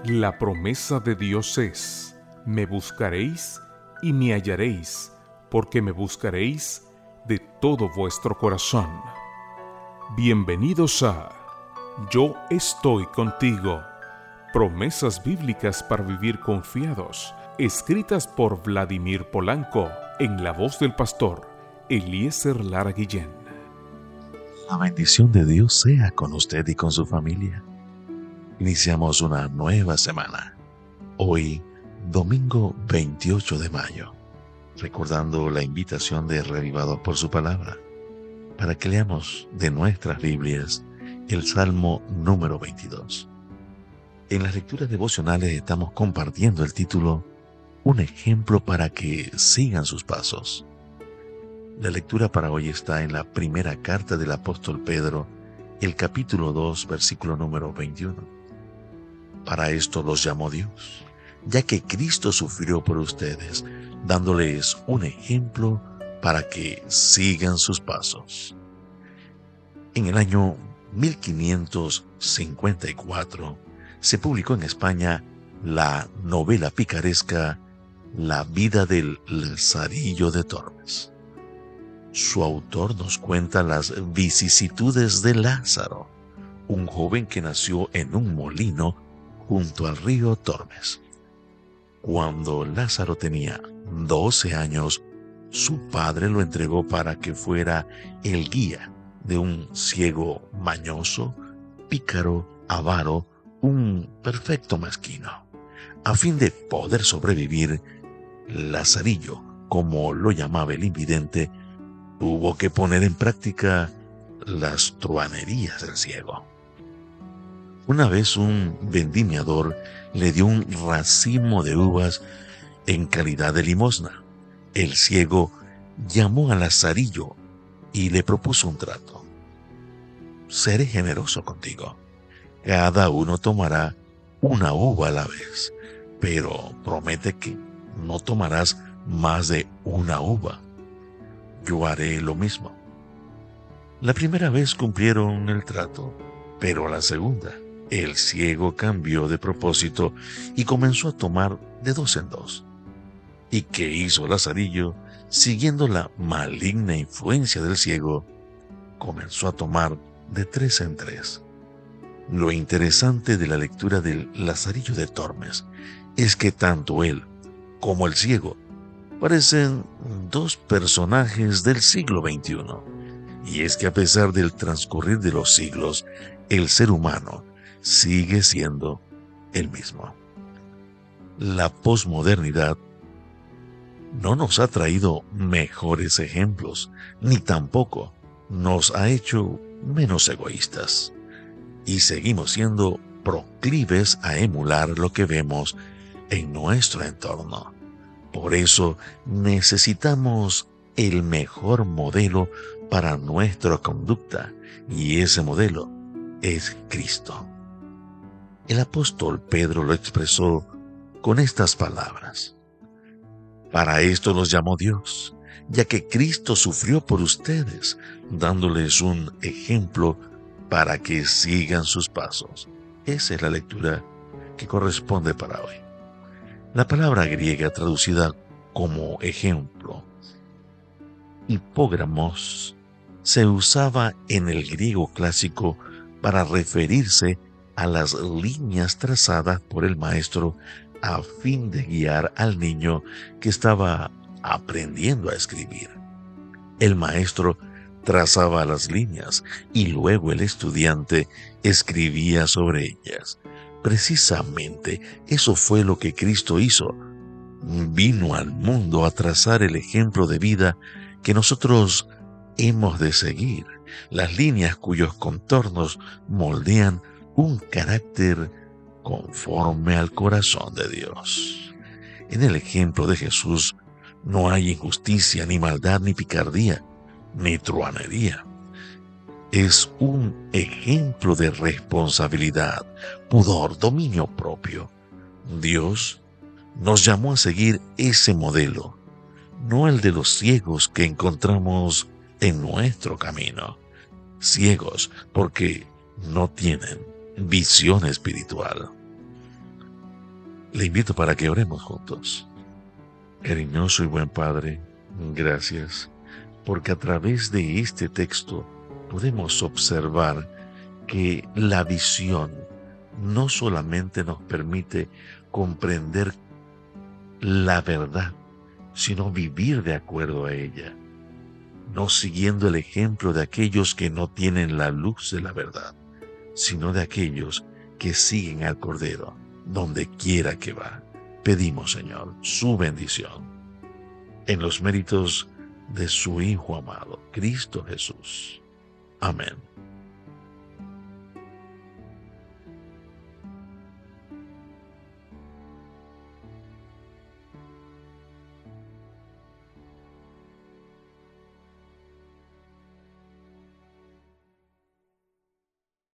La promesa de Dios es: me buscaréis y me hallaréis, porque me buscaréis de todo vuestro corazón. Bienvenidos a Yo estoy contigo. Promesas bíblicas para vivir confiados, escritas por Vladimir Polanco, en la voz del pastor Eliezer Lara Guillén. La bendición de Dios sea con usted y con su familia. Iniciamos una nueva semana. Hoy, domingo 28 de mayo, recordando la invitación de Reavivado por su palabra, para que leamos de nuestras Biblias el Salmo número 22. En las lecturas devocionales estamos compartiendo el título Un ejemplo para que sigan sus pasos. La lectura para hoy está en la primera carta del apóstol Pedro, el capítulo 2, versículo número 21. Para esto los llamó Dios, ya que Cristo sufrió por ustedes, dándoles un ejemplo para que sigan sus pasos. En el año 1554 se publicó en España la novela picaresca La vida del Lazarillo de Tormes. Su autor nos cuenta las vicisitudes de Lázaro, un joven que nació en un molino junto al río Tormes. Cuando Lázaro tenía 12 años, su padre lo entregó para que fuera el guía de un ciego mañoso, pícaro, avaro, un perfecto mezquino. A fin de poder sobrevivir, Lazarillo, como lo llamaba el invidente, tuvo que poner en práctica las truhanerías del ciego. Una vez un vendimiador le dio un racimo de uvas en calidad de limosna. El ciego llamó a Lazarillo y le propuso un trato. Seré generoso contigo. Cada uno tomará una uva a la vez, pero promete que no tomarás más de una uva. Yo haré lo mismo. La primera vez cumplieron el trato, pero a la segunda, el ciego cambió de propósito y comenzó a tomar de 2 en 2. ¿Y qué hizo Lazarillo? Siguiendo la maligna influencia del ciego, comenzó a tomar de 3 en 3. Lo interesante de la lectura del Lazarillo de Tormes es que tanto él como el ciego parecen dos personajes del siglo XXI. Y es que a pesar del transcurrir de los siglos, el ser humano sigue siendo el mismo. La posmodernidad no nos ha traído mejores ejemplos, ni tampoco nos ha hecho menos egoístas. Y seguimos siendo proclives a emular lo que vemos en nuestro entorno. Por eso necesitamos el mejor modelo para nuestra conducta, y ese modelo es Cristo. El apóstol Pedro lo expresó con estas palabras: para esto los llamó Dios, ya que Cristo sufrió por ustedes, dándoles un ejemplo para que sigan sus pasos. Esa es la lectura que corresponde para hoy. La palabra griega traducida como ejemplo, hipógramos, se usaba en el griego clásico para referirse a las líneas trazadas por el maestro a fin de guiar al niño que estaba aprendiendo a escribir. El maestro trazaba las líneas y luego el estudiante escribía sobre ellas. Precisamente eso fue lo que Cristo hizo. Vino al mundo a trazar el ejemplo de vida que nosotros hemos de seguir, las líneas cuyos contornos moldean un carácter conforme al corazón de Dios. En el ejemplo de Jesús no hay injusticia, ni maldad, ni picardía, ni truhanería. Es un ejemplo de responsabilidad, pudor, dominio propio. Dios nos llamó a seguir ese modelo, no el de los ciegos que encontramos en nuestro camino. Ciegos porque no tienen visión espiritual. Le invito para que oremos juntos. Cariñoso y buen Padre, gracias, porque a través de este texto podemos observar que la visión no solamente nos permite comprender la verdad, sino vivir de acuerdo a ella, no siguiendo el ejemplo de aquellos que no tienen la luz de la verdad, sino de aquellos que siguen al Cordero, donde quiera que va. Pedimos, Señor, su bendición en los méritos de su Hijo amado, Cristo Jesús. Amén.